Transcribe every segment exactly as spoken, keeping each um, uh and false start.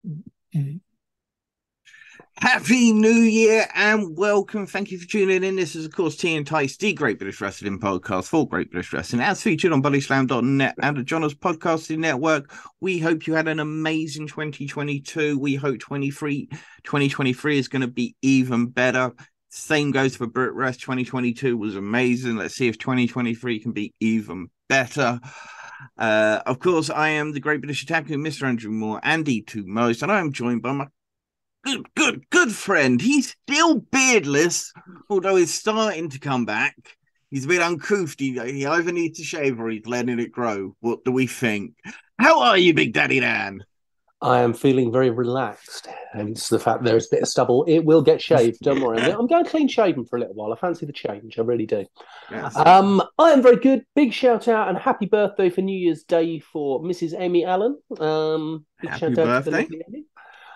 Happy New Year and welcome. Thank you for tuning in. This is, of course, T and Tice, the Great British Wrestling podcast for Great British Wrestling, as featured on bodyslam dot net and the John's Podcasting Network. We hope you had an amazing twenty twenty-two. We hope twenty-three, twenty twenty-three is going to be even better. Same goes for BritWrest. twenty twenty-two was amazing. Let's see if twenty twenty-three can be even better. Uh, of course, I am the Great British Attacker, Mister Andrew Moore, Andy to most, and I am joined by my Good, good, good friend. He's still beardless, although he's starting to come back. He's a bit uncouth. He, he either needs to shave or he's letting it grow. What do we think? How are you, Big Daddy Dan? I am feeling very relaxed. Hence the fact there's a bit of stubble. It will get shaved. Don't worry. I'm going clean shaven for a little while. I fancy the change. I really do. Yes. Um, I am very good. Big shout out and happy birthday for New Year's Day for Missus Emmy Allen. Um, big Happy shout out birthday. to the lovely Emmy.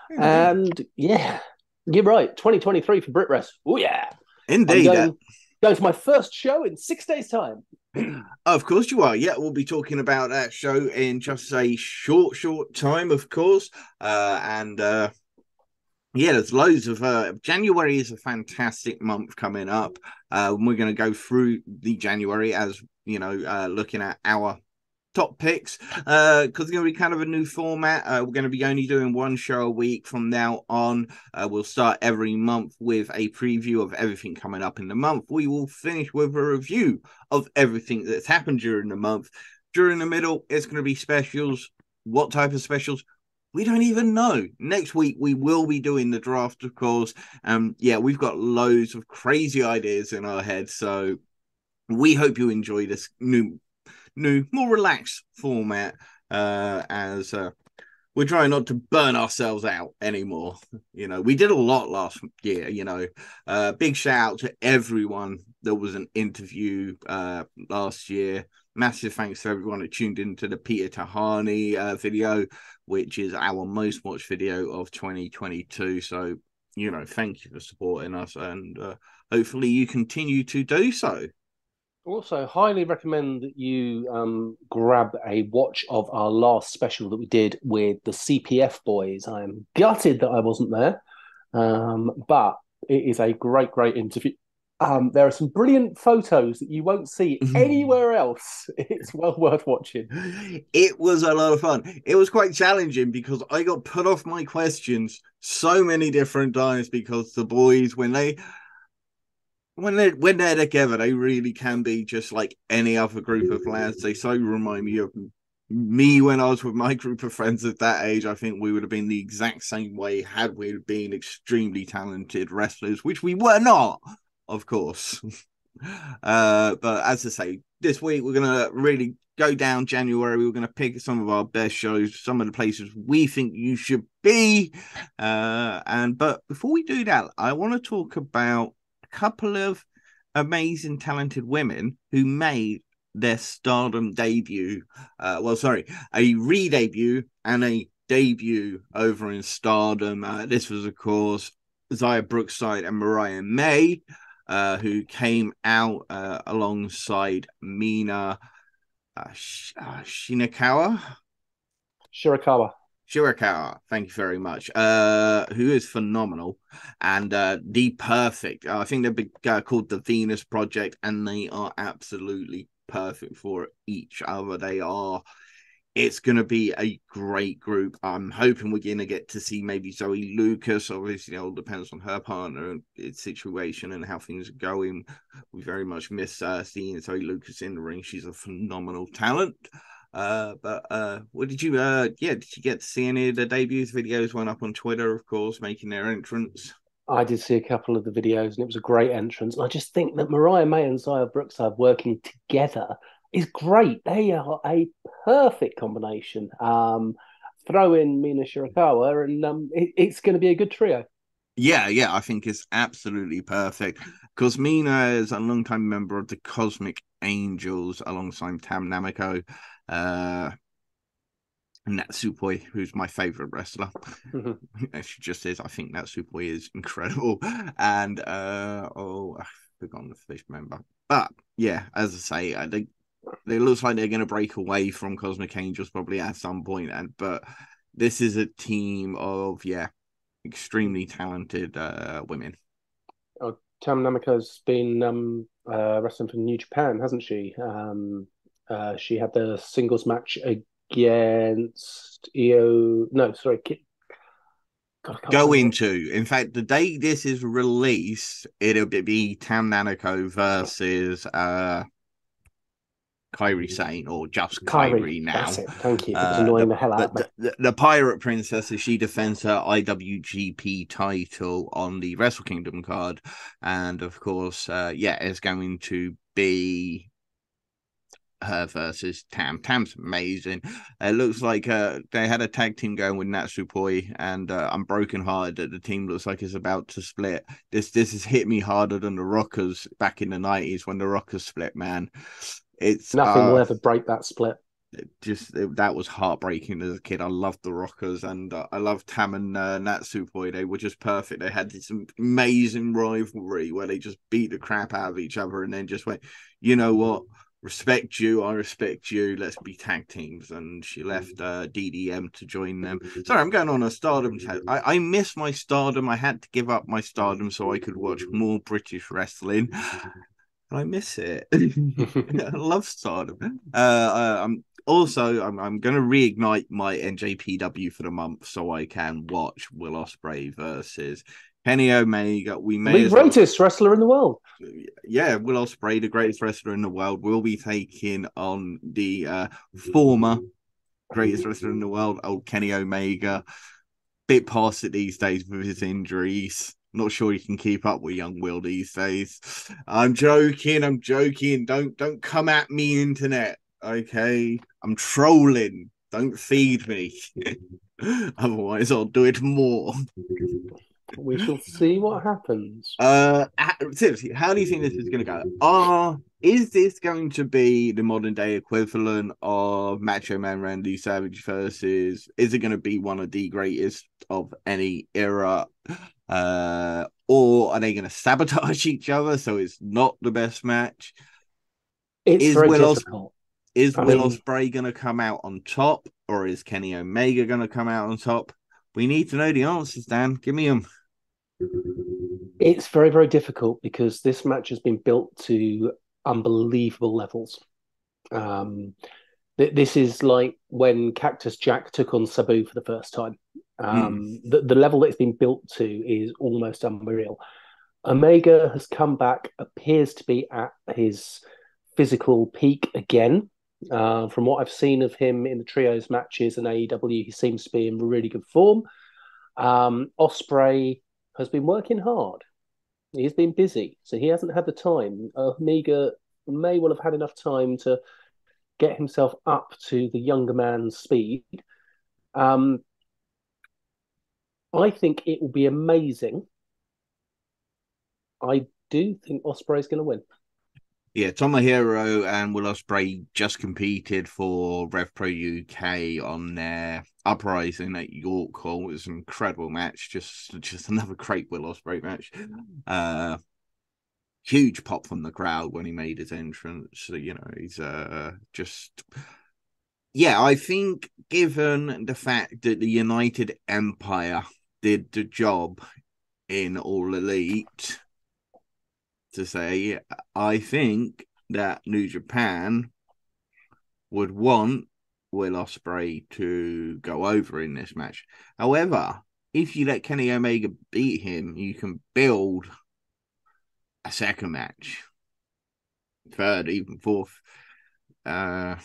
And yeah, you're right. twenty twenty-three for BritWrest. Oh yeah, indeed. I'm going, going to my first show in six days' time. Of course you are. Yeah, we'll be talking about that show in just a short, short time, of course. Uh, and uh, yeah, there's loads of uh, January is a fantastic month coming up. Uh, we're going to go through the January as you know, uh, looking at our top picks uh because it's going to be kind of a new format. Uh, we're going to be only doing one show a week from now on. Uh, we'll start every month with a preview of everything coming up in the month. We will finish with a review of everything that's happened during the month. During the middle, it's going to be specials. What type of specials? We don't even know. Next week, we will be doing the draft, of course. Um, yeah, we've got loads of crazy ideas in our heads, so we hope you enjoy this new new, more relaxed format uh, as uh, we're trying not to burn ourselves out anymore. You know, we did a lot last year, you know. Uh, big shout out to everyone that was an interview uh, last year. Massive thanks to everyone that tuned into the Peter Tahani uh, video, which is our most watched video of twenty twenty-two. So, you know, thank you for supporting us and uh, hopefully you continue to do so. Also, highly recommend that you um, grab a watch of our last special that we did with the C P F boys. I am gutted that I wasn't there, um, but it is a great, great interview. Um, there are some brilliant photos that you won't see anywhere else. It's well worth watching. It was a lot of fun. It was quite challenging because I got put off my questions so many different times because the boys, when they When they when they're together, they really can be just like any other group of lads. They so remind me of me when I was with my group of friends at that age. I think we would have been the exact same way had we been extremely talented wrestlers, which we were not, of course. uh, but as I say, this week we're gonna really go down January. We're gonna pick some of our best shows, some of the places we think you should be. Uh, and but before we do that, I want to talk about couple of amazing talented women who made their stardom debut uh well sorry a re-debut and a debut over in stardom. Uh, this was of course Xia Brookside and Mariah May, uh who came out uh, alongside Mina uh, Sh- uh, Shinakawa Shirakawa. Shirakawa, thank you very much. Uh, who is phenomenal and uh, the perfect. Uh, I think they're uh, called the Venus Project, and they are absolutely perfect for each other. They are. It's going to be a great group. I'm hoping we're going to get to see maybe Zoe Lucas. Obviously, it all depends on her partner and its situation and how things are going. We very much miss uh, seeing Zoe Lucas in the ring. She's a phenomenal talent. Uh, but uh, what did you? Uh, yeah, did you get to see any of the debuts? Videos went up on Twitter, of course, making their entrance. I did see a couple of the videos, and it was a great entrance. And I just think that Mariah May and Xia Brookside working together is great. They are a perfect combination. Um, throw in Mina Shirakawa, and um, it, it's going to be a good trio. Yeah, yeah, I think it's absolutely perfect because Mina is a long-time member of the Cosmic Angels alongside Tam Namiko. Uh, Natsupoi, who's my favorite wrestler. She just is. I think Natsupoi is incredible. And uh oh, I've forgotten the fish member. But yeah, as I say, I think it looks like they're going to break away from Cosmic Angels probably at some point. And but this is a team of yeah, extremely talented uh, women. Oh, Tam Namiko's been um, uh, wrestling for New Japan, hasn't she? Um, uh, she had the singles match against Io. No, sorry. Ki- God, I can't Going remember. to, in fact, the day this is released, it'll be Tam Nanako versus uh Kairi Sane, or just Kyrie. Kairi That's now. it. Thank you. It was Uh, the, annoying the hell out of me. the the the Pirate Princess, as she defends her I W G P title on the Wrestle Kingdom card, and of course, uh, yeah, it's going to be her versus Tam. Tam's amazing. It looks like uh, they had a tag team going with Natsupoi, and uh, I'm broken hearted that the team looks like it's about to split. This this has hit me harder than the Rockers back in the nineties when the Rockers split, man. It's Nothing will uh ever break that split. just it, that was heartbreaking as a kid. I loved the Rockers, and uh, I loved Tam and uh, Natsupoi. They were just perfect. They had this amazing rivalry where they just beat the crap out of each other, and then just went, you know what? Respect you, I respect you. Let's be tag teams. And she left uh, D D M to join them. Sorry, I'm going on a Stardom. I I miss my Stardom. I had to give up my Stardom so I could watch more British wrestling. I miss it. I love Stardom. Uh, uh, I'm also I'm I'm going to reignite my N J P W for the month so I can watch Will Ospreay versus Kenny Omega. We may The as well. greatest wrestler in the world. Yeah, Will Ospreay, the greatest wrestler in the world, will be taking on the uh, former greatest wrestler in the world, old Kenny Omega. Bit past it these days with his injuries. Not sure he can keep up with young Will these days. I'm joking. I'm joking. Don't don't come at me, internet. Okay, I'm trolling. Don't feed me. Otherwise, I'll do it more. We shall see what happens. Uh, seriously, how do you think this is going to go? Are is this going to be the modern day equivalent of Macho Man Randy Savage versus? Is it going to be one of the greatest of any era? Uh, or are they going to sabotage each other so it's not the best match? It's Is very Will Os- difficult. is I Will mean, Ospreay going to come out on top, or is Kenny Omega going to come out on top? We need to know the answers, Dan. Give me them. it's very, very difficult because this match has been built to unbelievable levels. Um, th- this is like when Cactus Jack took on Sabu for the first time. Mm. Um, the, the level that it's been built to is almost unreal. Omega has come back, appears to be at his physical peak again. Uh, from what I've seen of him in the trios matches and A E W, he seems to be in really good form. Um, Ospreay has been working hard. He's been busy, so he hasn't had the time. Omega may well have had enough time to get himself up to the younger man's speed. Um, I think it will be amazing. I do think Ospreay's going to win. Yeah, Tomohiro and Will Ospreay just competed for Rev Pro U K on their Uprising at York Hall. It was an incredible match. Just just another great Will Ospreay match. Uh huge pop from the crowd when he made his entrance. You know, he's uh just yeah, I think given the fact that the United Empire did the job in All Elite, to say, I think that New Japan would want Will Ospreay to go over in this match. However, if you let Kenny Omega beat him, you can build a second match, third, even fourth. Uh,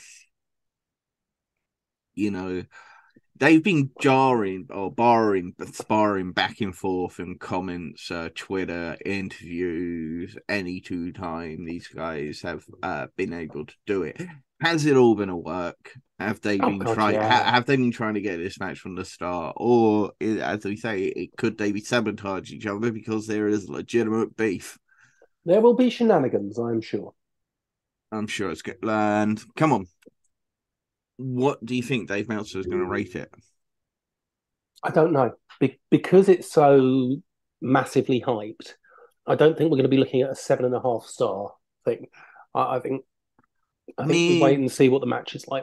you know, they've been jarring or barring, sparring back and forth in comments, uh, Twitter, interviews, any two time these guys have uh, been able to do it. Has it all been a work? Have they Oh been God, trying? Ha- yeah. have they been trying to get this match from the start, or as we say, it, could they be sabotage each other because there is legitimate beef? There will be shenanigans, I'm sure. I'm sure it's good. And come on, what do you think Dave Meltzer is going to rate it? I don't know Be- because it's so massively hyped. I don't think we're going to be looking at a seven and a half star thing. I, I think I think we wait Me, and see what the match is like.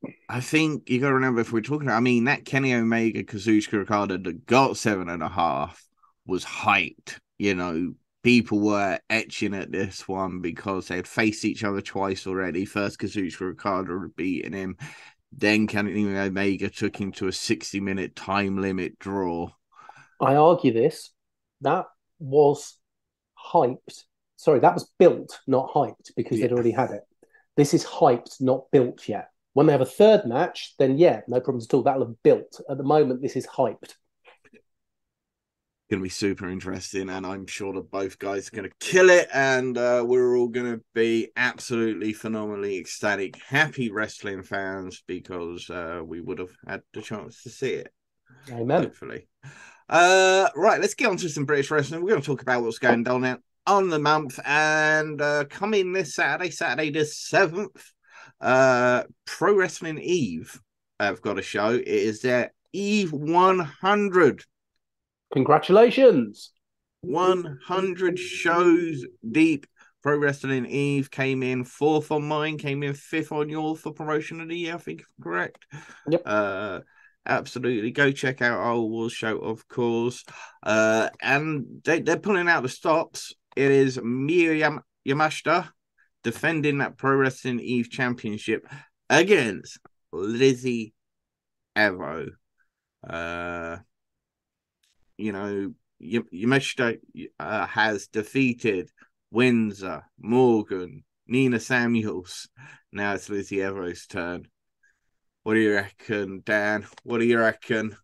I think you got to remember if we're talking, I mean, that Kenny Omega Kazuchika Okada that got seven and a half was hyped. You know, people were etching at this one because they had faced each other twice already. First, Kazuchika Okada had beaten him. Then Kenny Omega took him to a sixty minute time limit draw. I argue this. That was hyped. Sorry, that was built, not hyped, because Yeah. they'd already had it. This is hyped, not built yet. When they have a third match, then yeah, no problems at all. That'll have built. At the moment, this is hyped. Going to be super interesting, and I'm sure that both guys are going to kill it, and uh, we're all going to be absolutely phenomenally ecstatic, happy wrestling fans because uh, we would have had the chance to see it. Amen. Hopefully. Uh, right, let's get on to some British wrestling. We're going to talk about what's going on now on the month, and uh, coming this Saturday, Saturday the seventh, uh, Pro Wrestling Eve have got a show. It is their Eve one hundred. Congratulations. one hundred shows deep. Pro Wrestling Eve came in fourth on mine, came in fifth on yours for promotion of the year, I think, if I'm correct. Yep. Uh, absolutely. Go check out our Wars show, of course. Uh, and they, they're pulling out the stops. It is Miyu Yam- Yamashita defending that Pro Wrestling Eve championship against Lizzie Evo. Uh, you know, Yamashita uh, has defeated Windsor, Morgan, Nina Samuels. Now it's Lizzie Evo's turn. What do you reckon, Dan? What do you reckon?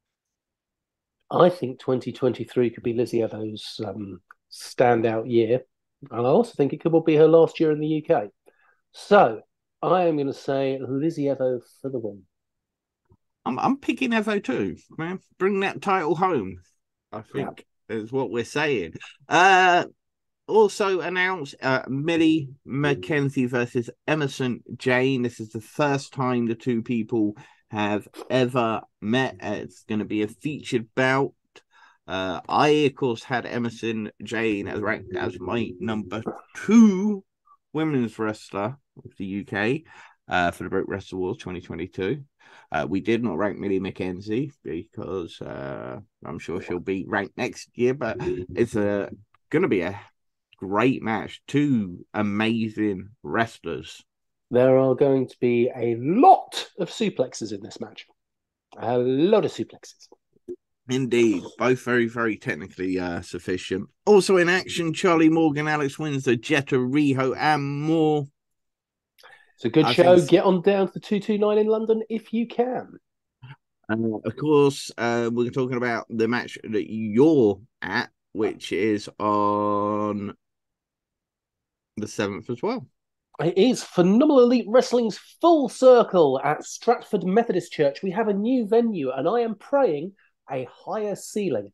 I think twenty twenty-three could be Lizzie Evo's um, standout year. And I also think it could be her last year in the U K. So I am going to say Lizzie Evo for the win. I'm I'm picking Evo too, man. Bring that title home, I think, yeah. is what we're saying. Uh, also announced uh, Millie McKenzie versus Emerson Jane. This is the first time the two people have ever met. It's going to be a featured bout. Uh, I, of course, had Emerson Jane as ranked as my number two women's wrestler of the U K uh, for the British Wrestling Awards twenty twenty-two. Uh, we did not rank Millie McKenzie because uh, I'm sure she'll be ranked next year, but it's a going to be a great match. Two amazing wrestlers. There are going to be a lot of suplexes in this match. A lot of suplexes. Indeed, both very, very technically uh, sufficient. Also in action, Charlie Morgan, Alex Windsor, Jetta Riho, and more. It's a good I show. Get on down to the two two nine in London if you can. Uh, of course, uh, we're talking about the match that you're at, which is on the seventh as well. It is Phenomenal Elite Wrestling's Full Circle at Stratford Methodist Church. We have a new venue, and I am praying a higher ceiling.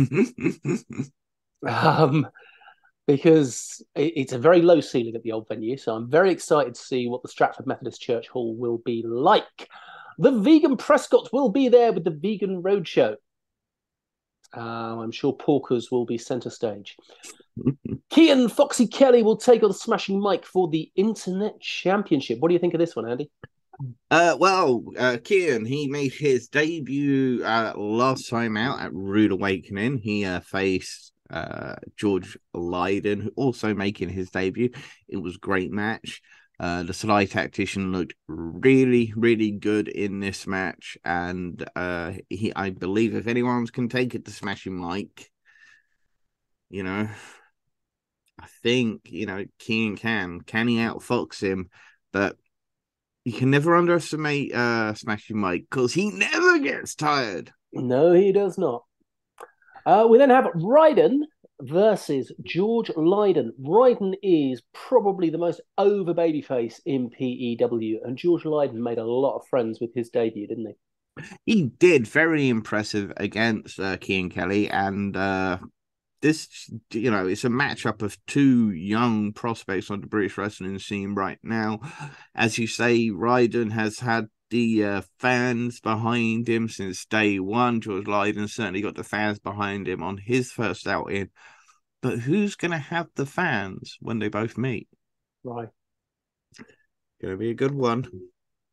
um, because it's a very low ceiling at the old venue. So I'm very excited to see what the Stratford Methodist Church Hall will be like. The Vegan Prescott will be there with the Vegan Roadshow. Um, I'm sure Porkers will be centre stage. Kian Foxy Kelly will take on the Smashing Mike for the Internet Championship. What do you think of this one, Andy? Uh, well, uh, Kian, he made his debut uh, last time out at Rude Awakening. He uh, faced uh, George Lydon, who also making his debut. It was a great match. Uh, the Sly Tactician looked really, really good in this match, and uh, he, I believe, if anyone can take it to Smashing Mike, you know, I think you know Kian can. Can he outfox him? But you can never underestimate uh, Smashing Mike because he never gets tired. No, he does not. Uh, we then have Ryden versus George Lydon. Ryden is probably the most over babyface in P E W, and George Lydon made a lot of friends with his debut, didn't he? He did. Very impressive against uh, Kian Kelly, and uh, this, you know, it's a matchup of two young prospects on the British wrestling scene right now. As you say, Ryden has had the uh, fans behind him since day one. George Lydon certainly got the fans behind him on his first outing. But who's going to have the fans when they both meet? Right. Going to be a good one.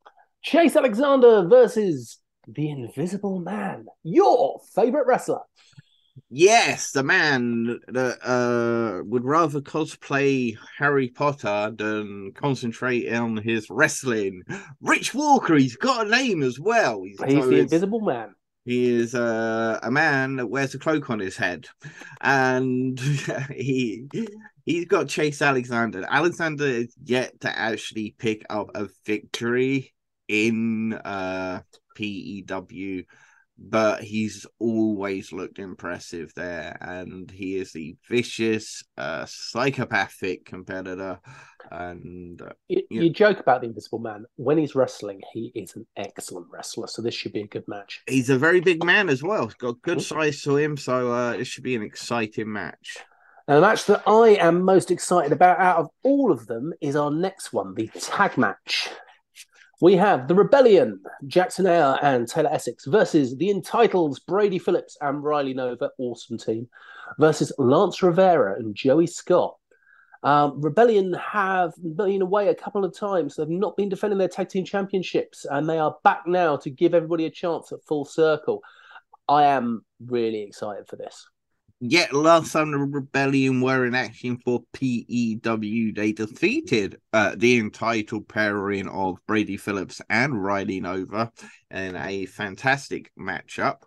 Chase Alexander versus the Invisible Man, your favorite wrestler. Yes, the man that uh, would rather cosplay Harry Potter than concentrate on his wrestling. Rich Walker, he's got a name as well. He's, He's so the it's, Invisible Man. he is uh, a man that wears a cloak on his head. And he he's got Chase Alexander. Alexander is yet to actually pick up a victory in uh, P E W, but he's always looked impressive there, and he is the vicious, uh, psychopathic competitor. And uh, You, you know, you joke about the Invisible Man. When he's wrestling, he is an excellent wrestler. So this should be a good match. he's a very big man as well. He's got good Mm-hmm. size to him, so uh, it should be an exciting match. And the match that I am most excited about out of all of them is our next one, the tag match. We have the Rebellion, Jackson Ayre and Taylor Essex, versus the Entitles, Brady Phillips and Riley Nova, awesome team, versus Lance Rivera and Joey Scott. Um, Rebellion have been away a couple of times. They've not been defending their tag team championships, and they are back now to give everybody a chance at Full Circle. I am really excited for this. Yet last time the Rebellion were in action for P E W, they defeated uh, the entitled pairing of Brady Phillips and Riley Nova in a fantastic matchup.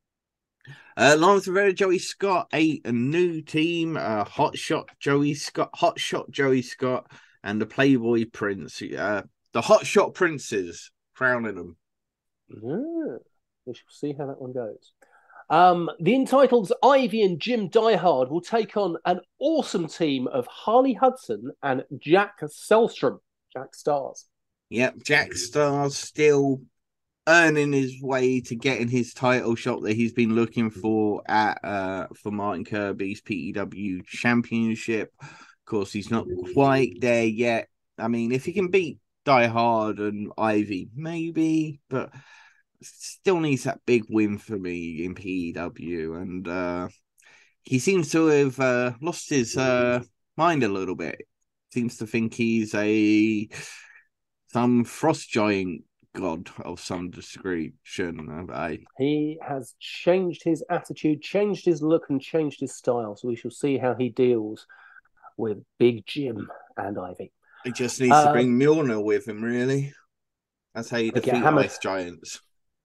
Uh, Lance Rivera, Joey Scott, a, a new team, uh, Hot Shot Joey Scott, Hot Shot Joey Scott, and the Playboy Prince, uh, the Hot Shot Princes, crowning them. Yeah, we shall see how that one goes. Um, the Entitled's Ivy and Jim Diehard will take on an awesome team of Harley Hudson and Jack Selstrom, Jack Stars. Yep, Jack Stars still earning his way to getting his title shot that he's been looking for at uh for Martin Kirby's P E W Championship. Of course, he's not quite there yet. I mean, if he can beat Die Hard and Ivy, maybe, but still needs that big win for me in P E W. And uh he seems to have uh, lost his uh mind a little bit. Seems to think he's a some frost giant god of some description. I... He has changed his attitude, changed his look, and changed his style. So we shall see how he deals with Big Jim and Ivy. He just needs uh, to bring Mjolnir with him, really. That's how you defeat ice giants.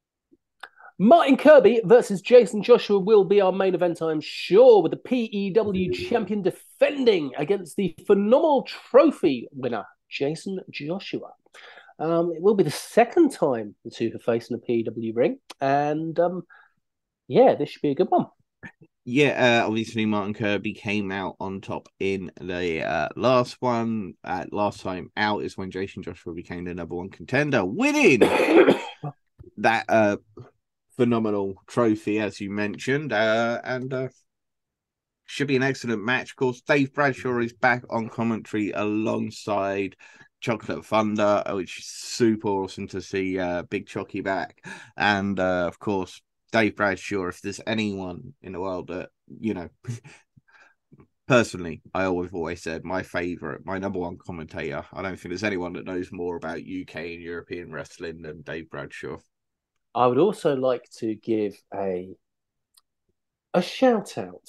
Martin Kirby versus Jason Joshua will be our main event, I'm sure, with the P E W champion defending against the phenomenal trophy winner, Jason Joshua. Um, it will be the second time the two have faced in a P E W ring. And um, yeah, this should be a good one. Yeah, uh, obviously Martin Kirby came out on top in the uh, last one. Uh, last time out is when Jason Joshua became the number one contender, winning that uh, phenomenal trophy, as you mentioned. Uh, and uh, should be an excellent match. Of course, Dave Bradshaw is back on commentary alongside Chocolate Thunder, which is super awesome to see uh, Big Chocky back. And uh, of course, Dave Bradshaw, if there's anyone in the world that, you know, personally, I always always said my favorite, my number one commentator. I don't think there's anyone that knows more about U K and European wrestling than Dave Bradshaw. I would also like to give a a shout out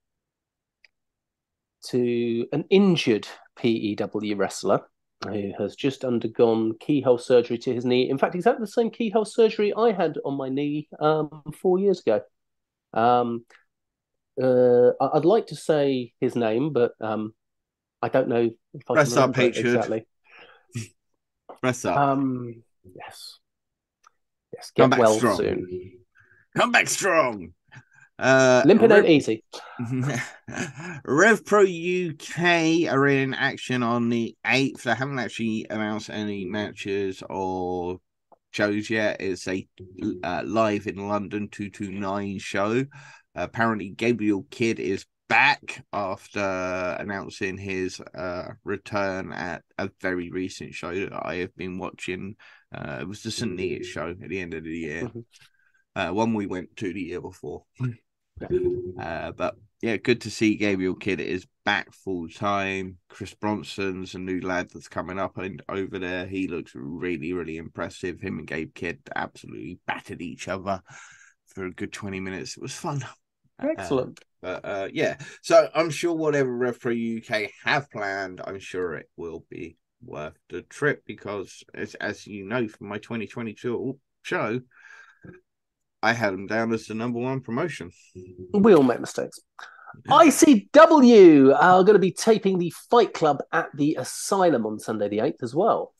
to an injured P E W wrestler who has just undergone keyhole surgery to his knee. In fact, exactly the same keyhole surgery I had on my knee um, four years ago. Um, uh, I'd like to say his name, but um, I don't know if I Press can up, remember it exactly. Press up. Um, yes. Yes, Come get back well strong. soon. Come back strong. Uh, Limping Rev- ain't easy. Rev Pro U K are in action on the eighth. They haven't actually announced any matches or shows yet. It's a uh, live in London two two nine show. Uh, apparently, Gabriel Kidd is back after announcing his uh, return at a very recent show that I have been watching. Uh, it was the Saint Neots show at the end of the year. Mm-hmm. Uh, one we went to the year before. Uh, but yeah, good to see Gabriel Kidd is back full time. Chris Bronson's a new lad that's coming up and over there. He looks really, really impressive. Him and Gabe Kidd absolutely battered each other for a good twenty minutes. It was fun. Excellent. Uh, but uh, yeah, so I'm sure whatever Referee U K have planned, I'm sure it will be worth the trip because, as, as you know from my twenty twenty-two show, I had them down as the number one promotion. We all make mistakes. I C W are going to be taping the Fight Club at the Asylum on Sunday the eighth as well.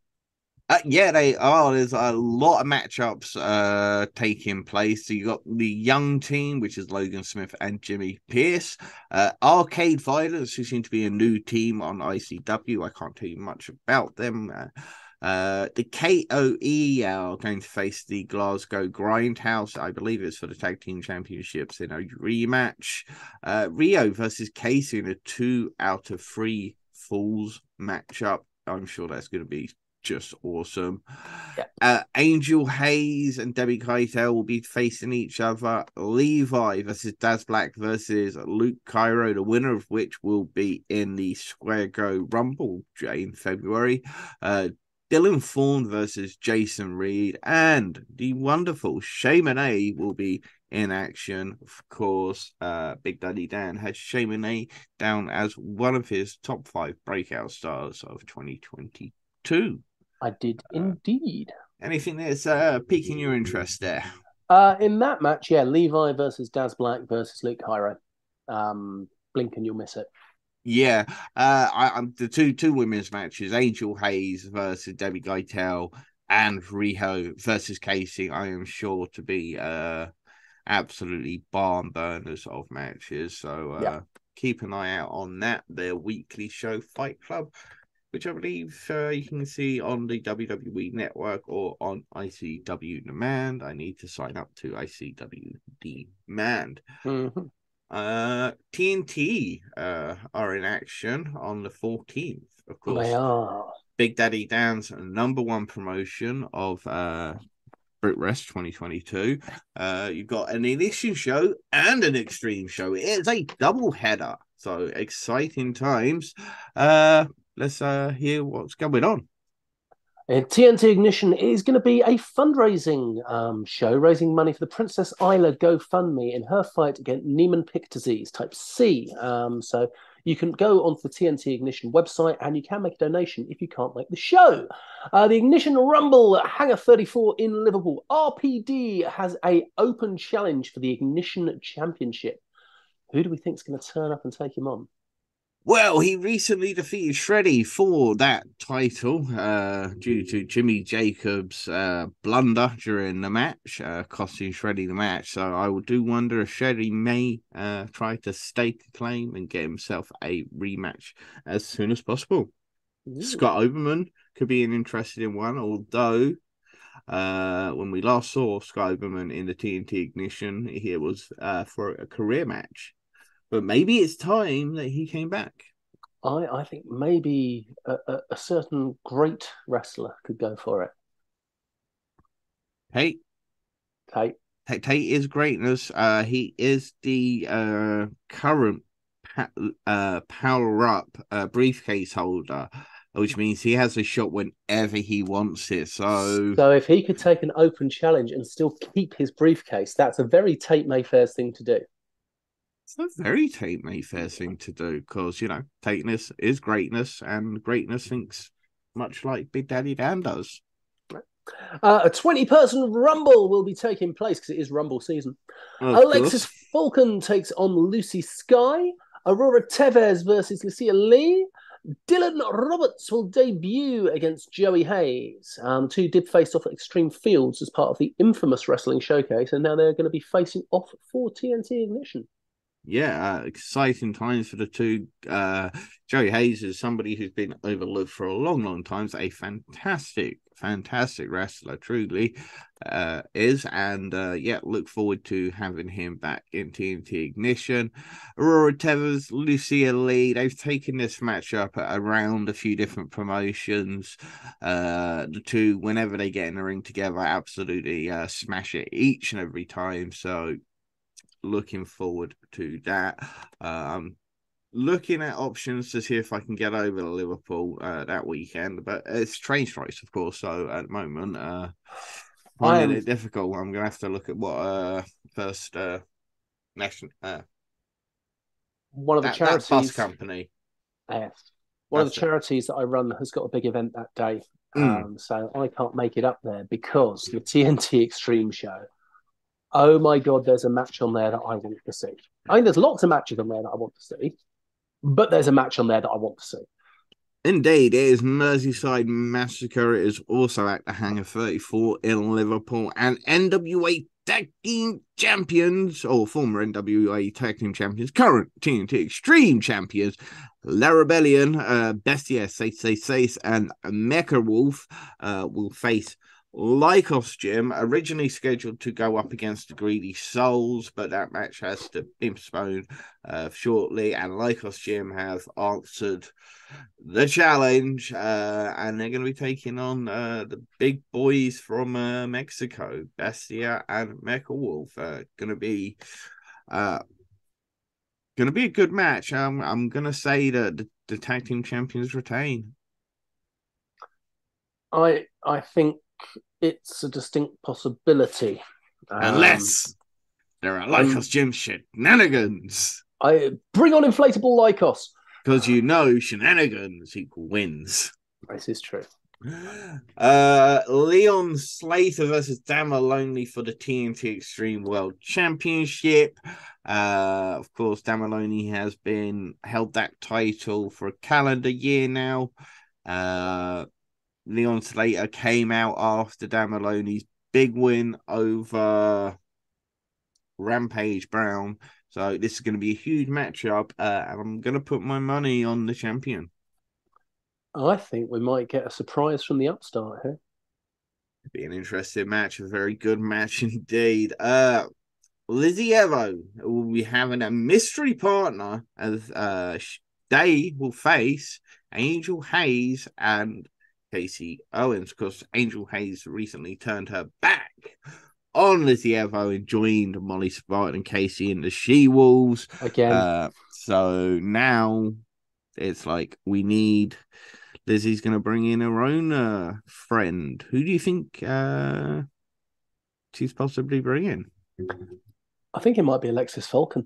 Uh, yeah, they are. There's a lot of matchups uh, taking place. So you got the young team, which is Logan Smith and Jimmy Pierce. Uh, Arcade Violence, who seem to be a new team on I C W. I can't tell you much about them. Uh, uh, the K O E are going to face the Glasgow Grindhouse. I believe it's for the Tag Team Championships in a rematch. Uh, Rio versus Casey in a two out of three falls matchup. I'm sure that's going to be just awesome. Yeah. Uh, Angel Hayes and Debbie Keitel will be facing each other. Levi versus Daz Black versus Luke Cairo, the winner of which will be in the Square Go Rumble in February. Uh, Dylan Thorne versus Jason Reed, and the wonderful Shay Monet will be in action. Of course, uh, Big Daddy Dan has Shay Monet down as one of his top five breakout stars of twenty twenty-two. I did indeed. Uh, anything that's uh, piquing your interest there? Uh, in that match, yeah, Levi versus Daz Black versus Luke Cairo. Um, blink and you'll miss it. Yeah, uh, I, I'm the two two women's matches: Angel Hayes versus Debbie Keitel and Riho versus Casey. I am sure to be uh, absolutely barn burners of matches. So uh, yeah. Keep an eye out on that. Their weekly show, Fight Club, which I believe uh, you can see on the W W E Network or on I C W Demand. I need to sign up to I C W Demand. Mm-hmm. Uh, T N T uh, are in action on the fourteenth, of course. They are. Big Daddy Dan's number one promotion of uh, Brit Rest twenty twenty-two. Uh, you've got an Ignition show and an Extreme show. It's a double header. So exciting times. Uh, let's uh, hear what's going on. And T N T Ignition is going to be a fundraising um, show, raising money for the Princess Isla GoFundMe in her fight against Niemann-Pick disease type C. Um, so you can go onto the T N T Ignition website and you can make a donation if you can't make the show. Uh, the Ignition Rumble at Hangar thirty-four in Liverpool. R P D has a open challenge for the Ignition Championship. Who do we think is going to turn up and take him on? Well, he recently defeated Shreddy for that title uh, due to Jimmy Jacobs' uh, blunder during the match, uh, costing Shreddy the match. So I do wonder if Shreddy may uh, try to stake a claim and get himself a rematch as soon as possible. Ooh. Scott Oberman could be an interesting one, although uh, when we last saw Scott Oberman in the T N T Ignition, it was uh, for a career match. But maybe it's time that he came back. I, I think maybe a, a, a certain great wrestler could go for it. Tate. Tate. Tate, Tate is greatness. Uh, he is the uh, current pa- uh, Power Up uh, briefcase holder, which means he has a shot whenever he wants it. So, so if he could take an open challenge and still keep his briefcase, that's a very Tate Mayfair's thing to do. It's a very Tate Mayfair thing to do because, you know, Tateness is greatness and greatness thinks much like Big Daddy Dan does. Uh, a twenty-person Rumble will be taking place because it is Rumble season. Of Alexis course. Falcon takes on Lucy Sky. Aurora Tevez versus Lucia Lee. Dylan Roberts will debut against Joey Hayes. Um, two did face off at Extreme Fields as part of the infamous wrestling showcase, and now they're going to be facing off for T N T Ignition. Yeah, uh, exciting times for the two. Uh, Joey Hayes is somebody who's been overlooked for a long, long time. He's a fantastic, fantastic wrestler, truly uh, is. And uh, yeah, look forward to having him back in T N T Ignition. Aurora Tevez, Lucia Lee, they've taken this match up around a few different promotions. Uh, the two, whenever they get in the ring together, absolutely uh, smash it each and every time. So, looking forward to that. Um, looking at options to see if I can get over to Liverpool uh, that weekend, but it's train strikes, of course. So at the moment, uh, I finding am it difficult. I'm going to have to look at what uh, first uh, national uh, one of the that that bus charities. company. Yes, one of the That's it. charities that I run has got a big event that day, Mm. um, so I can't make it up there because the T N T Extreme show. Oh my God, there's a match on there that I want to see. I mean, there's lots of matches on there that I want to see, but there's a match on there that I want to see. Indeed, it is Merseyside Massacre. It is also at the Hangar thirty-four in Liverpool, and N W A Tag Team Champions, or former N W A Tag Team Champions, current T N T Extreme Champions, La Rebellion, uh, Bestia, Sace Sace, and Mecha Wolf uh, will face Lycos Gym, originally scheduled to go up against the Greedy Souls, but that match has to be postponed uh, shortly, and Lycos Gym have answered the challenge, uh, and they're going to be taking on uh, the big boys from uh, Mexico, Bestia and Mecha Wolf. Uh, going to be uh, going to be a good match. Um, I'm going to say that the, the tag team champions retain. I I think it's a distinct possibility. Um, Unless there are Lycos Gym shenanigans. I bring on inflatable Lycos. Because you know shenanigans equal wins. This is true. Uh, Leon Slater versus Dan Maloney for the T N T Extreme World Championship. Uh, of course, Dan Maloney has been held that title for a calendar year now. Uh, Leon Slater came out after Dan Maloney's big win over Rampage Brown. So this is going to be a huge matchup, uh, and I'm going to put my money on the champion. I think we might get a surprise from the upstart here. It'd be an interesting match, a very good match indeed. Uh, Lizzie Evo will be having a mystery partner as uh, they will face Angel Hayes and Casey Owens, because Angel Hayes recently turned her back on Lizzie Evo and joined Molly Spartan and Casey in the She-Wolves. Again. Uh, so now it's like we need... Lizzie's going to bring in her own uh, friend. Who do you think uh, she's possibly bringing? I think it might be Alexis Falcon.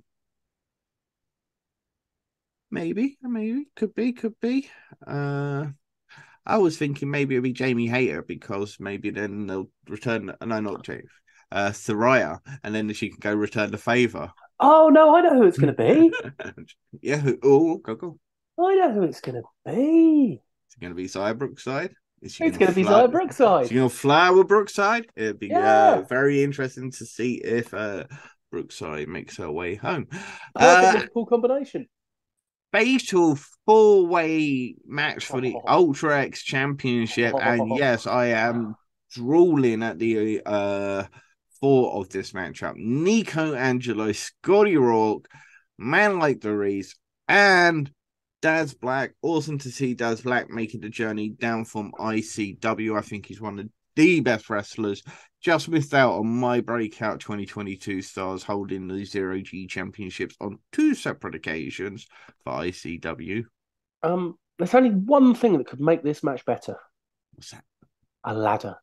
Maybe, maybe. Could be, could be. Uh, I was thinking maybe it'd be Jamie Hayter, because maybe then they'll return... No, not James. Uh, Saraya, and then she can go return the favour. Oh, no, I know who it's going to be. Yeah, oh, go, go. I know who it's going to be. It's going to be Xia Brookside. It's going to be Xia Brookside. She's going to fly with Brookside. It'd be yeah. uh, very interesting to see if uh, Brookside makes her way home. Perfect uh, cool combination. Fatal four-way match for the oh. Ultra X Championship. Oh. And yes, I am drooling at the uh, four of this matchup. Nico Angelo, Scotty Rourke, Man Like the Reese, and Daz Black. Awesome to see Daz Black making the journey down from I C W. I think he's one of the best wrestlers. Just missed out on my breakout twenty twenty-two stars holding the Zero G Championships on two separate occasions for I C W. Um, there's only one thing that could make this match better. What's that? A ladder.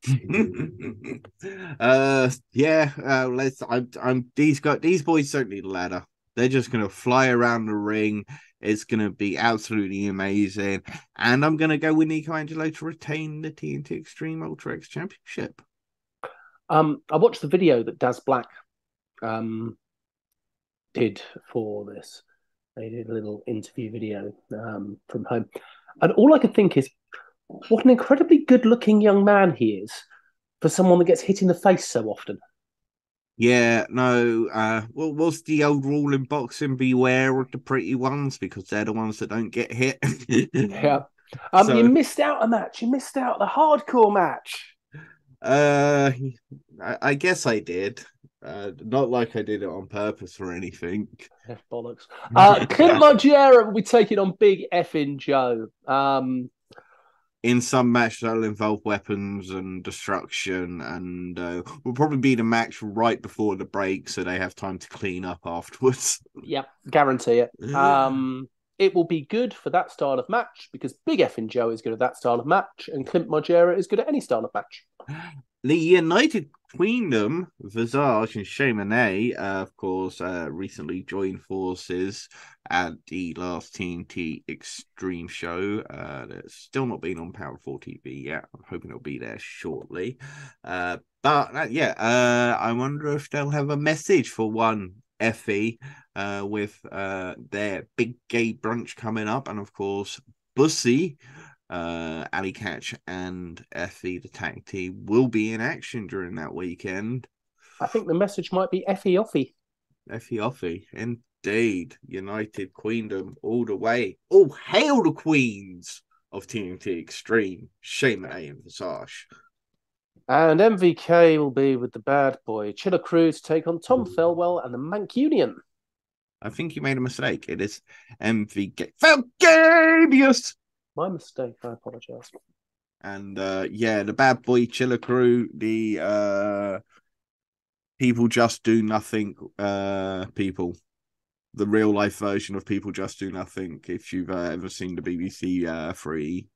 uh, yeah. Uh, let's. I'm. I'm. These guys. These boys don't need a ladder. They're just gonna fly around the ring. It's going to be absolutely amazing. And I'm going to go with Nico Angelo to retain the T N T Extreme Ultra X Championship. Um, I watched the video that Daz Black um, did for this. They did a little interview video um, from home. And all I could think is, what an incredibly good-looking young man he is for someone that gets hit in the face so often. Yeah, no, uh, well, what's the old rule in boxing? Beware of the pretty ones, because they're the ones that don't get hit. yeah. Um, so, you missed out a match. You missed out the hardcore match. Uh, I, I guess I did. Uh, not like I did it on purpose or anything. Yeah, bollocks. Uh, Clint Margera will be taking on Big Effin' Joe. Um, in some matches that'll involve weapons and destruction, and uh, will probably be the match right before the break, so they have time to clean up afterwards. Yep, guarantee it. Um, it will be good for that style of match because Big Effin' Joe is good at that style of match, and Clint Margera is good at any style of match. The United Kingdom, Visage and Shay Monet, uh, of course, uh, recently joined forces at the last T N T Extreme show. Uh, that's still not been on Power four T V yet. I'm hoping it'll be there shortly. Uh, but uh, yeah, uh, I wonder if they'll have a message for one Effie uh, with uh, their big gay brunch coming up, and of course, Bussy. Uh, Ali Catch and Effie, the tag team, will be in action during that weekend. I think the message might be Effie Offie. Effie Offie, indeed. United Queendom all the way. Oh, hail the queens of T N T Extreme, Shay Monet and Visage. And M V K will be with the bad boy Chiller Crew to take on Tom Felwell and the Mancunian. I think you made a mistake. It is M V K. Falgabius! My mistake. I apologize. And uh, yeah, the bad boy Chiller Crew, the uh, people just do nothing uh, people, the real life version of people just do nothing. If you've uh, ever seen the B B C uh, free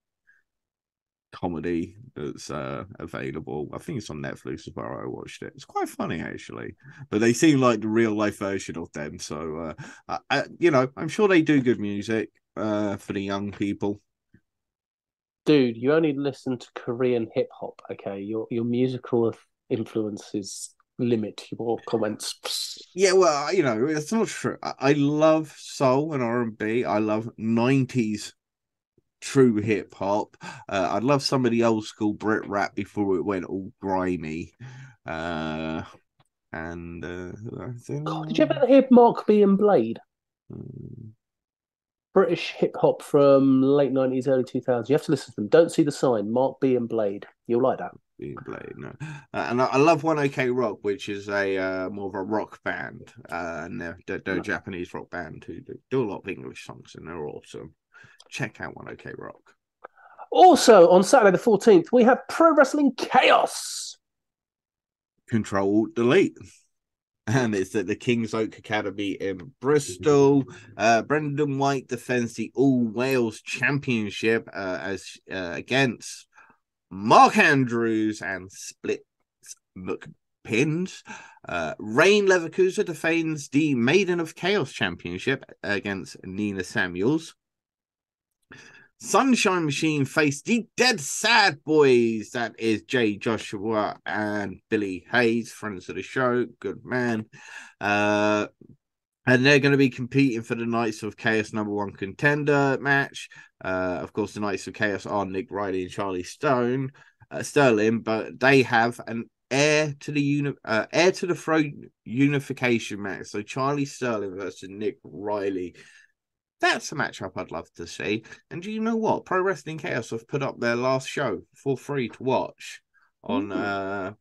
comedy that's uh, available, I think it's on Netflix as well. I watched it. It's quite funny actually, but they seem like the real life version of them. So uh, I, you know, I'm sure they do good music uh, for the young people. Dude, you only listen to Korean hip hop, okay? Your your musical influences limit your comments. Yeah, well, you know, it's not true. I love soul and R and B. I love nineties true hip hop. Uh, I love some of the old school Brit rap before it went all grimy. Uh, and uh, God, did you ever hear Mark B and Blade? Um, British hip hop from late nineties, early two thousands. You have to listen to them. Don't See the Sign, Mark B and Blade. You'll like that. Blade, no. Uh, and I, I love one OK Rock, which is a uh, more of a rock band, uh, and they're, they're, they're a Japanese rock band who do, do a lot of English songs, and they're awesome. Check out one OK Rock. Also, on Saturday the fourteenth, we have Pro Wrestling Chaos. Control Delete. And it's at the King's Oak Academy in Bristol. Uh, Brendan White defends the All Wales Championship uh, as uh, against Mark Andrews and Split McPins. Uh, Rain Leverkusen defends the Maiden of Chaos Championship against Nina Samuels. Sunshine Machine face the Dead Sad Boys. That is Jay Joshua and Billy Hayes, friends of the show. Good man. Uh, and they're going to be competing for the Knights of Chaos number one contender match. Uh, of course, the Knights of Chaos are Nick Riley and Charlie Stone, uh, Sterling, but they have an heir to the uni- uh, heir to the throne unification match. So Charlie Sterling versus Nick Riley. That's a matchup I'd love to see. And do you know what? Pro Wrestling Chaos have put up their last show for free to watch on mm. uh,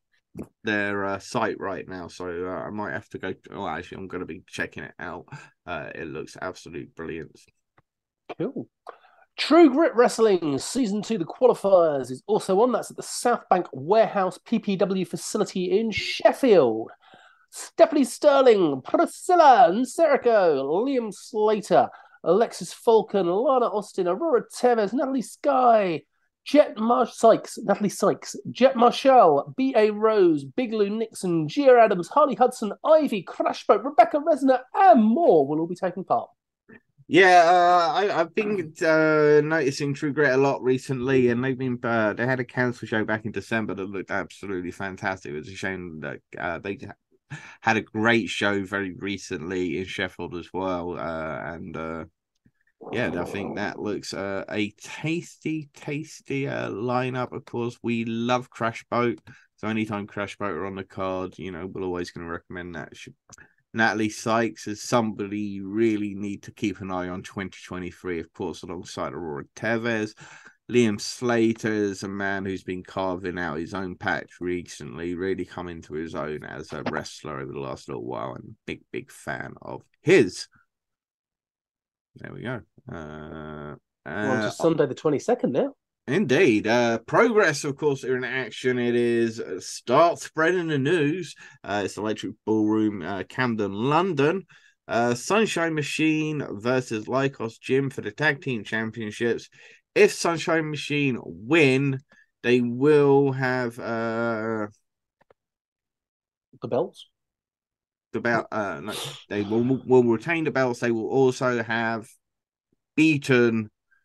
their uh, site right now. So uh, I might have to go. Well, actually, I'm going to be checking it out. Uh, it looks absolutely brilliant. Cool. True Grit Wrestling Season two, the qualifiers, is also on. That's at the South Bank Warehouse P P W facility in Sheffield. Stephanie Sterling, Priscilla Nserico, Liam Slater, Alexis Falcon, Lana Austin, Aurora Tevez, Natalie Sky, Jet Mar- Sykes, Natalie Sykes, Jet Marshall, B A Rose, Big Lou Nixon, Gia Adams, Harley Hudson, Ivy, Crashboat, Rebecca Resner, and more will all be taking part. Yeah, uh, I, I've been uh, noticing True Grit a lot recently, and they've been uh, they had a council show back in December that looked absolutely fantastic. It was a shame that uh, they had a great show very recently in Sheffield as well, uh, and uh, yeah, I think that looks uh, a tasty, tasty uh, lineup. Of course, we love Crash Boat, so anytime Crash Boat are on the card, you know, we're always going to recommend that. Natalie Sykes is somebody you really need to keep an eye on twenty twenty-three, of course, alongside Aurora Tevez. Liam Slater is a man who's been carving out his own patch recently, really come into his own as a wrestler over the last little while, and big, big fan of his. There we go. Uh, well, uh, just Sunday the twenty-second now. Indeed. Uh, Progress, of course, are in action. It is uh, Start Spreading the News. Uh, it's Electric Ballroom, uh, Camden, London. Uh, Sunshine Machine versus Lycos Gym for the Tag Team Championships. If Sunshine Machine win, they will have uh, The belts. the belt. Uh, no, they will, will retain the belts. They will also have beaten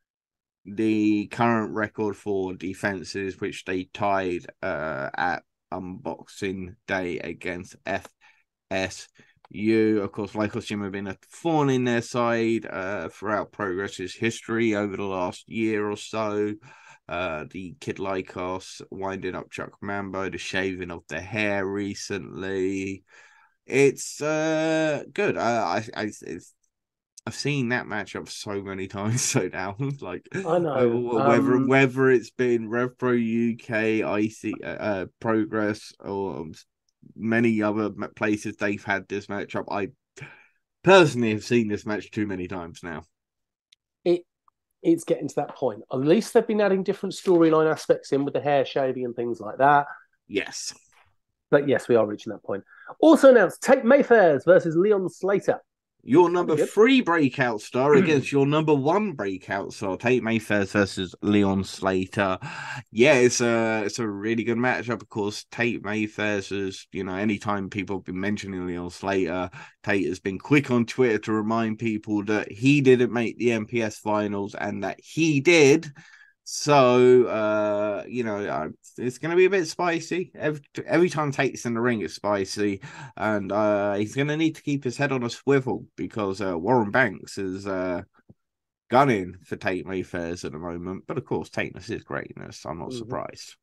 the current record for defenses, which they tied uh, at Unboxing Day against F S U. Of course, Lycos Gym have been a thorn in their side uh, throughout Progress's history over the last year or so. Uh, the Kid Lycos winding up Chuck Mambo, the shaving of the hair recently. It's uh, good. I, I, I it's I've seen that matchup so many times. So now, like I know. whether Um, whether it's been RevPro U K, I C uh, uh, Progress, or many other places they've had this matchup, I personally have seen this match too many times now. it it's getting to that point. At least they've been adding different storyline aspects in with the hair shaving and things like that. Yes. But yes, we are reaching that point. Also announced Tate Mayfairs versus Leon Slater. Your number three breakout star against your number one breakout star, Tate Mayfairs versus Leon Slater. Yeah, it's a it's a really good matchup. Of course, Tate Mayfairs is, you know, anytime people have been mentioning Leon Slater, Tate has been quick on Twitter to remind people that he didn't make the M P S finals and that he did. So, uh, you know, it's going to be a bit spicy. Every, every time Tate's in the ring, it's spicy. And uh, he's going to need to keep his head on a swivel because uh, Warren Banks is uh, gunning for Tate Mayfairs at the moment. But, of course, Tateness is greatness. I'm not mm-hmm. surprised.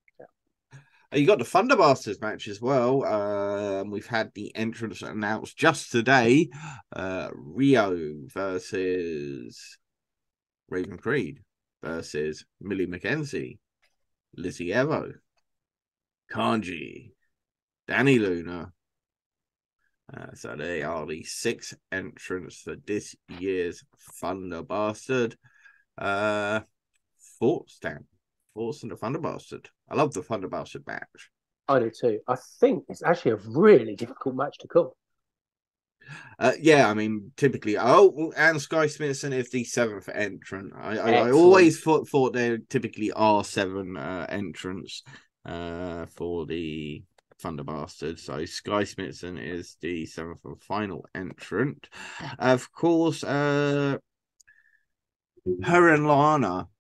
You got the Thunderbusters match as well. Uh, we've had the entrance announced just today. Uh, Rio versus Raven Creed versus Millie McKenzie, Lizzie Evo, Kanji, Danny Luna. Uh, so they are the six entrants for this year's Thunder Bastard. Uh, thoughts, Dan? Thoughts on the Thunder Bastard? I love the Thunder Bastard match. I do too. I think it's actually a really difficult match to call. Uh, yeah, I mean, typically, oh, and Sky Smithson is the seventh entrant. I, I, I always thought, thought there typically are seven uh, entrants uh, for the Thunder Bastard. So Sky Smithson is the seventh and final entrant. Of course, uh, her and Lana.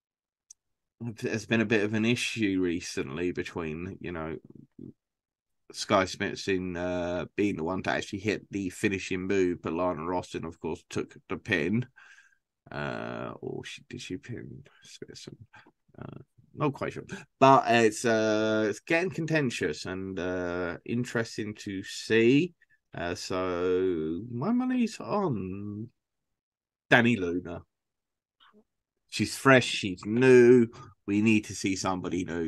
There's been a bit of an issue recently between, you know, Sky Smithson uh, being the one to actually hit the finishing move, but Lana Roston, of course, took the pin. Uh, or she, did she pin Smithson? Uh, not quite sure, but it's uh, it's getting contentious and uh, interesting to see. Uh, so my money's on Danny Luna. She's fresh, she's new. We need to see somebody new.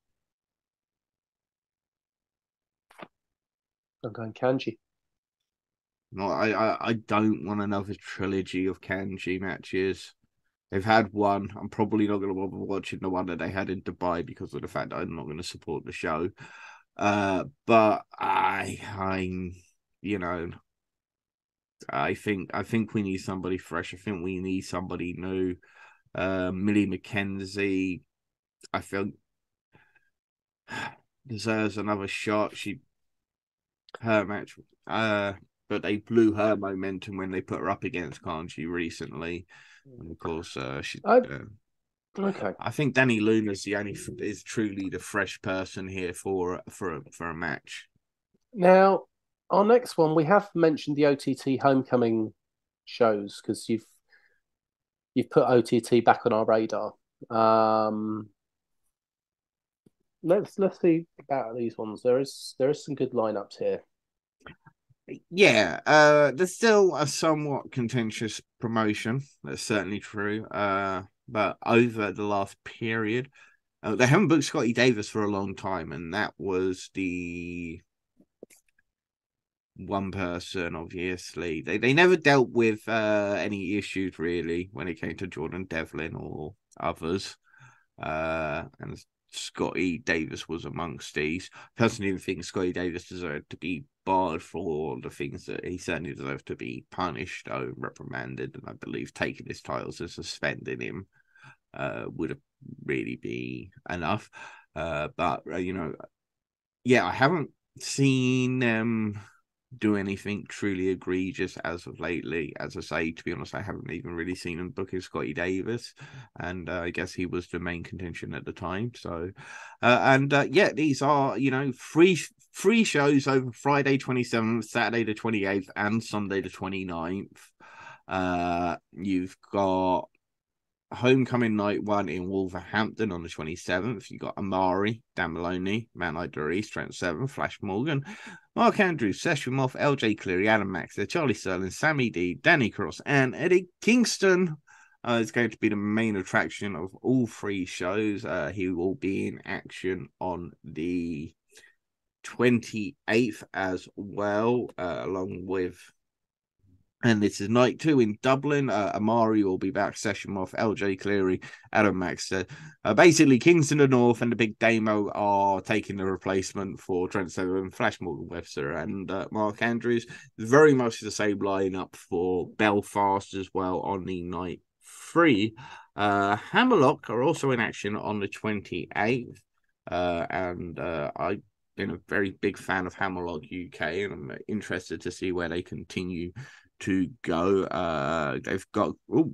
I'm going Kanji. No, I, I, I don't want another trilogy of Kanji matches. They've had one. I'm probably not going to bother watching the one that they had in Dubai because of the fact that I'm not going to support the show. Uh, but I, I'm, you know, I think I think we need somebody fresh. I think we need somebody new. Uh, Millie McKenzie, I feel deserves another shot. She, her match, uh, but they blew her momentum when they put her up against Kanji recently. And of course, uh, she. I, uh, okay. I think Danny Luna's the only is truly the fresh person here for for a, for a match. Now, our next one, we have mentioned the O T T Homecoming shows because you've you've put O T T back on our radar. Um, let's let's see about these ones. There is there is some good lineups here. Yeah, uh, there's still a somewhat contentious promotion. That's certainly true. Uh, but over the last period, uh, they haven't booked Scotty Davis for a long time, and that was the one person, obviously. They they never dealt with uh, any issues really when it came to Jordan Devlin or others. uh, and Scotty Davis was amongst these. Personally, I think Scotty Davis deserved to be barred for the things that he certainly deserved to be punished or reprimanded, and I believe taking his titles and suspending him uh, would have really be enough. Uh, but uh, you know, yeah, I haven't seen them do anything truly egregious as of lately. As I say, to be honest, I haven't even really seen him booking Scotty Davis, and uh, I guess he was the main contention at the time. So, uh, and uh, yeah, these are, you know, free free shows over Friday twenty-seventh, Saturday the twenty-eighth, and Sunday the twenty-ninth. Uh, you've got Homecoming Night One in Wolverhampton on the twenty-seventh. You got Amari, Dan Maloney, Man Like Doris, Trent Seven, Flash Morgan, Mark Andrews, Session Moff, L J Cleary, Adam Maxter, Charlie Sterling, Sammy D, Danny Cross, and Eddie Kingston uh, is going to be the main attraction of all three shows. Uh, he will be in action on the twenty-eighth as well, uh, along with. And this is night two in Dublin. Uh, Amari will be back, Session off, L J Cleary, Adam Maxter. Uh, basically, Kingston the North and the Big Damo are taking the replacement for Trent Seven, Flash Morgan Webster, and uh, Mark Andrews. Very much the same lineup for Belfast as well on the night three. Uh, Hammerlock are also in action on the twenty-eighth. Uh, and uh, I've been a very big fan of Hammerlock U K, and I'm interested to see where they continue to go. Uh, they've got ooh,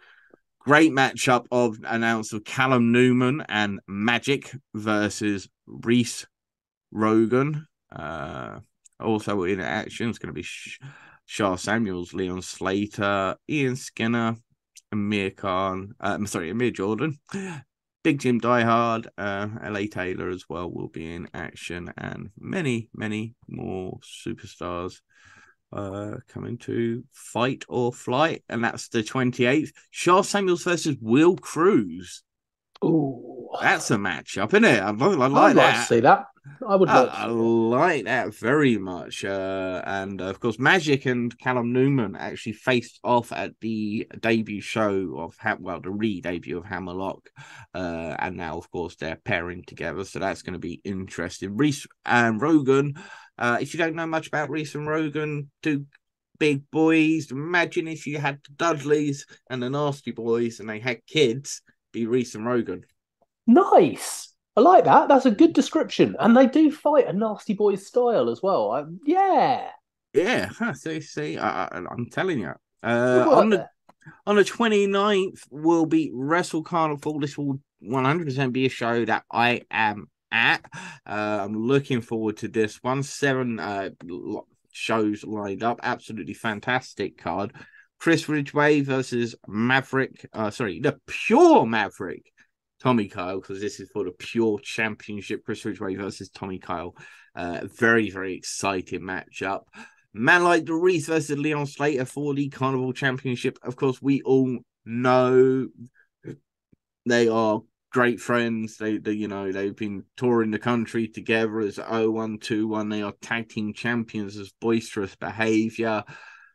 great matchup of announced of Callum Newman and Magic versus Reese Rogan. Uh, also in action, it's going to be Shah Samuels, Leon Slater, Ian Skinner, Amir Khan. Uh, I'm sorry, Amir Jordan. Big Jim Diehard, uh, L A Taylor as well will be in action, and many, many more superstars uh, coming to Fight or Flight, and that's the twenty-eighth. Shah Samuels versus Will Cruz. Oh, that's a matchup, isn't it? I, I like I'd that. like to see that. I would like I, to I like that very much. Uh, and uh, of course, Magic and Callum Newman actually faced off at the debut show of Ham- well, the re-debut of Hammerlock, uh, and now, of course, they're pairing together, so that's going to be interesting. Reese and Rogan. Uh, if you don't know much about Reese and Rogan, two big boys. Imagine if you had the Dudleys and the Nasty Boys, and they had kids. Be Reese and Rogan. Nice. I like that. That's a good description. And they do fight a Nasty Boys style as well. I, yeah. Yeah. See, see, I, I, I'm telling you. Uh, on the there. on the twenty-ninth will be Wrestle Carnival. This will one hundred percent be a show that I am at. Uh, I'm looking forward to this one. Seven uh, shows lined up. Absolutely fantastic card. Chris Ridgway versus Maverick. Uh, sorry, the Pure Maverick. Tommy Kyle, because this is for the Pure Championship. Chris Ridgway versus Tommy Kyle. Uh, very, very exciting matchup. Man Like Doris versus Leon Slater for the Carnival Championship. Of course, we all know they are great friends. They, they you know, they've been touring the country together as oh one two one. They are tag team champions as Boisterous Behavior.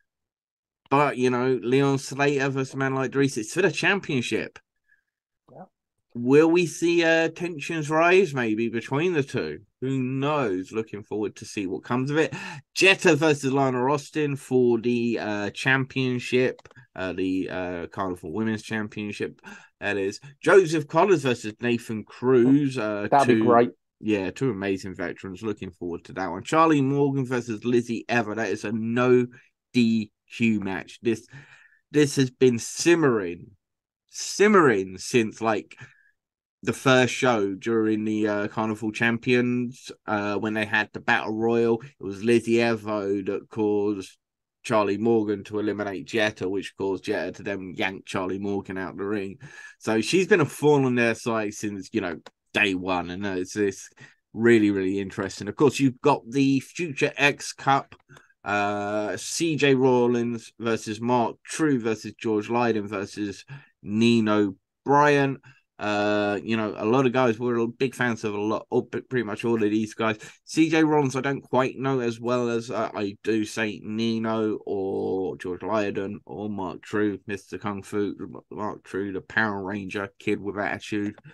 But, you know, Leon Slater versus Man Like Doris, it's for the championship. Yeah. Will we see uh, tensions rise maybe between the two? Who knows? Looking forward to see what comes of it. Jetta versus Lana Austin for the uh, championship, uh, the uh, Carnival Women's Championship. That is Joseph Collins versus Nathan Cruz. Uh, That'd two, be great. Yeah, two amazing veterans. Looking forward to that one. Charlie Morgan versus Lizzie Ever. That is a no D Q match. This this has been simmering, simmering since like the first show during the uh, Carnival Champions, uh, when they had the Battle Royal. It was Lizzie Evo that caused Charlie Morgan to eliminate Jetta, which caused Jetta to then yank Charlie Morgan out the ring. So she's been a thorn on their side since, you know, day one. And it's this really, really interesting. Of course, you've got the Future X Cup. Uh, C J Rawlins versus Mark True versus George Lydon versus Nino Bryant. Uh, you know, a lot of guys were big fans of a lot, or pretty much all of these guys. C J Rollins, I don't quite know as well as uh, I do say Nino or George Lydon or Mark True, Mister Kung Fu, Mark True, the Power Ranger kid with attitude.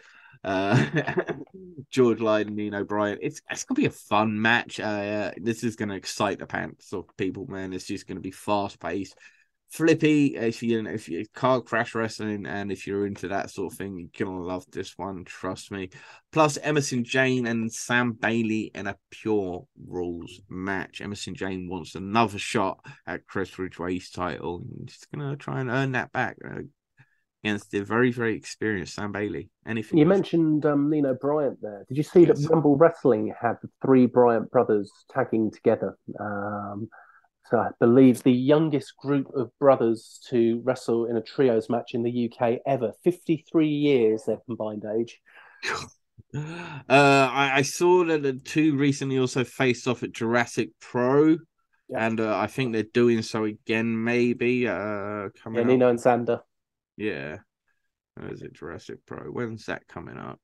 uh, George Lyon and Nino Bryan. It's it's gonna be a fun match. Uh, this is gonna excite the pants of people, man. It's just gonna be fast paced, flippy. If you if you car crash wrestling and if you're into that sort of thing, you're gonna love this one. Trust me. Plus Emerson Jane and Sam Bailey in a pure rules match. Emerson Jane wants another shot at Chris Ridgway's title. He's gonna try and earn that back uh, against the very very experienced Sam Bailey. Anything You else? mentioned um, Nino Bryant there. Did you see Yes. that Rumble Wrestling had the three Bryant brothers tagging together? Um, so I believe the youngest group of brothers to wrestle in a trios match in the U K ever. fifty-three years their combined age. Uh, I, I saw that the two recently also faced off at Jurassic Pro, Yep. and uh, I think they're doing so again, maybe. Uh, coming Yeah, Nino up. and Sander. Yeah. Where is it? Jurassic Pro. When's that coming up?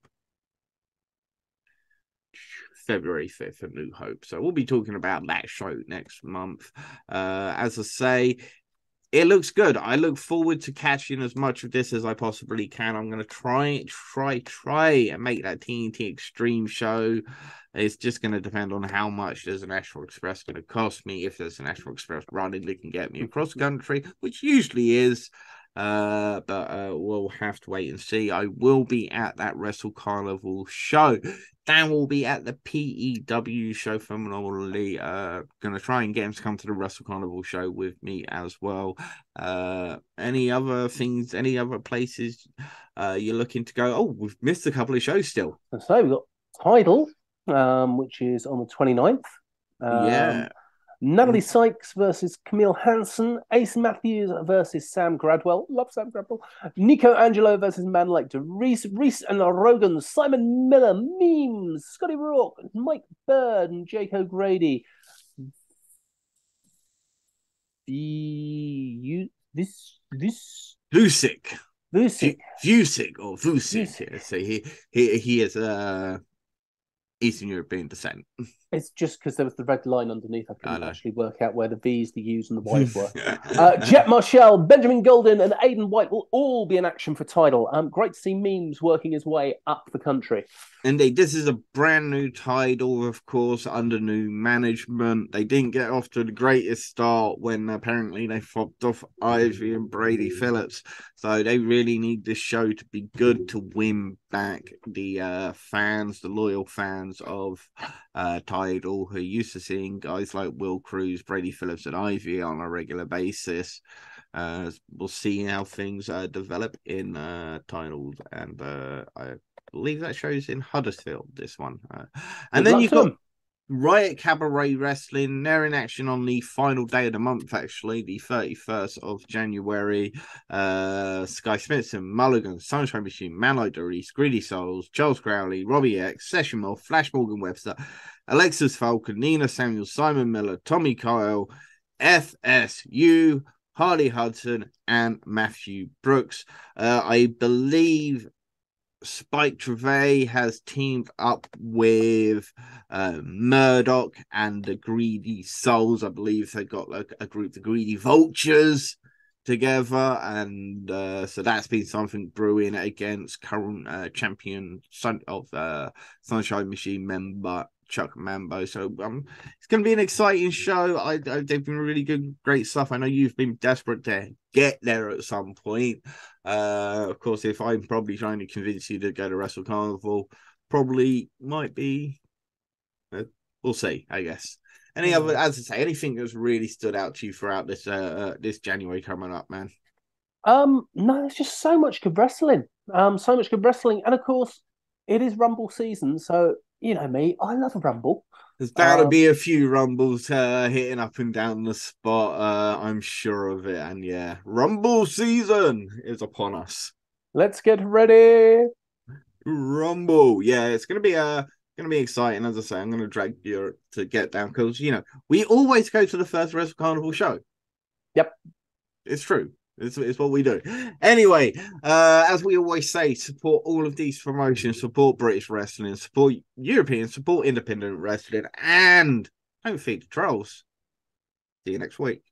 February fifth at New Hope. So we'll be talking about that show next month. Uh, as I say, it looks good. I look forward to catching as much of this as I possibly can. I'm going to try, try, try and make that T N T Extreme show. It's just going to depend on how much there's an National Express going to cost me. If there's a National Express running that can get me across the country, which usually is. Uh, but uh, we'll have to wait and see. I will be at that Wrestle Carnival show. Dan will be at the P E W show phenomenally. Uh, gonna try and get him to come to the Wrestle Carnival show with me as well. Uh, any other things? Any other places uh, you're looking to go? Oh, we've missed a couple of shows still. So we've got Tidal, um, which is on the twenty-ninth. Um, yeah. Natalie Sykes versus Camille Hansen. Ace Matthews versus Sam Gradwell. Love Sam Gradwell. Nico Angelo versus man like Reese, Reese and Rogan. Simon Miller. Memes. Scotty Rourke. Mike Bird and Jake O'Grady. The you this this Vusic. Vusic. Vusic or Vusic. Yeah, so he he he is uh Eastern European descent. It's just because there was the red line underneath. I couldn't I actually work out where the V's, the U's, and the Y's were. uh, Jet Marshall, Benjamin Golden, and Aidan White will all be in action for Tidal. Um, great to see Memes working his way up the country. Indeed, this is a brand new Tidal, of course, under new management. They didn't get off to the greatest start when apparently they fobbed off Ivy and Brady Phillips. So they really need this show to be good to win back the uh, fans, the loyal fans of uh, Tidal, who are used to seeing guys like Will Cruz, Brady Phillips, and Ivy on a regular basis. Uh, we'll see how things uh, develop in uh, Tidal, and uh, I believe that shows in Huddersfield, this one. Uh, and Good then you've got them. Riot Cabaret Wrestling. They're in action on the final day of the month, actually, the thirty-first of January. Uh, Sky Smithson, Mulligan, Sunshine Machine, Manlight Doris, Greedy Souls, Charles Crowley, Robbie X, Session Moth, Flash Morgan Webster, Alexis Falcon, Nina Samuel, Simon Miller, Tommy Kyle, F S U, Harley Hudson, and Matthew Brooks. Uh, I believe Spike Trevay has teamed up with uh, Murdoch and the Greedy Souls. I believe they got like a group, the Greedy Vultures, together, and uh, so that's been something brewing against current uh, champion son of uh, Sunshine Machine member Chuck Mambo. So um, it's going to be an exciting show. I, I they've been really good, great stuff. I know you've been desperate to get there at some point. Uh, of course, if I'm probably trying to convince you to go to Wrestle Carnival, probably might be. Uh, we'll see, I guess. Any other, as I say, anything that's really stood out to you throughout this uh, uh this January coming up, man? Um, no, there's just so much good wrestling. Um, so much good wrestling, and of course, it is Rumble season, so you know me, I love a Rumble. There's bound um, to be a few Rumbles uh, hitting up and down the spot. Uh, I'm sure of it, and yeah, Rumble season is upon us. Let's get ready. Rumble, yeah, it's gonna be a. Uh, Going to be exciting. As I say, I'm going to drag you to get down because, you know, we always go to the first Wrestle Carnival show. Yep. It's true. It's, it's what we do. Anyway, uh, as we always say, support all of these promotions, support British wrestling, support European, support independent wrestling, and don't feed the trolls. See you next week.